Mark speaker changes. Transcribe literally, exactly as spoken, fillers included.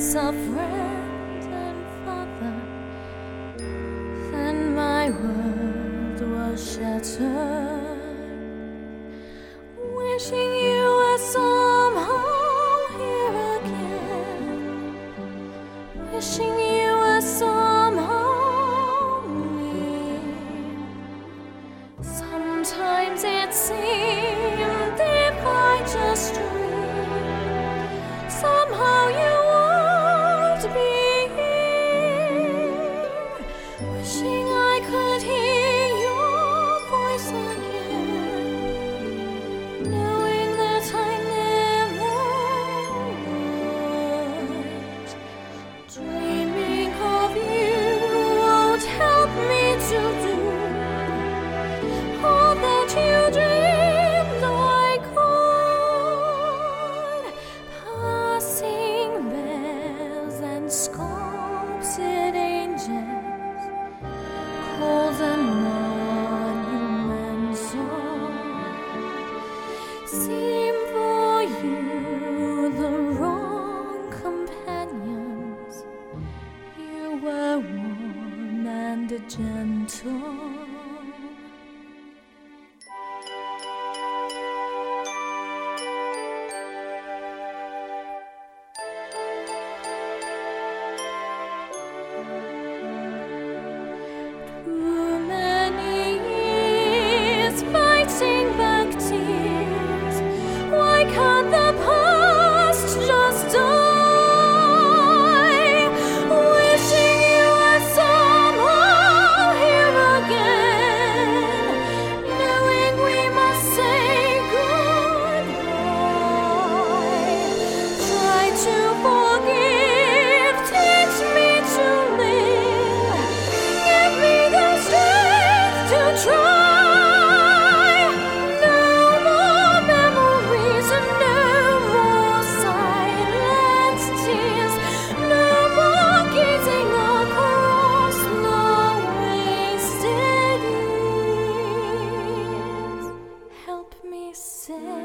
Speaker 1: a friend and father, then my world was shattered. Wishing you were somehow here again, wishing you were somehow near. Sometimes it seemed if I just dreamed, somehow you would be here. Wishing I could hear your voice again, knowing that I never was. Dreaming of you won't help me to do all that you dreamed I could. Passing bells and sculpted angels, cold and monuments seem for you the wrong companions. You were warm and gentle. Too many years fighting back tears. Why can't the past just die? Wishing you were somehow here again, knowing we must say goodbye. Try to forgive, teach me to live. Give me the strength to try. No more memories and no more silent tears. No more gazing across the wasted years. Help me say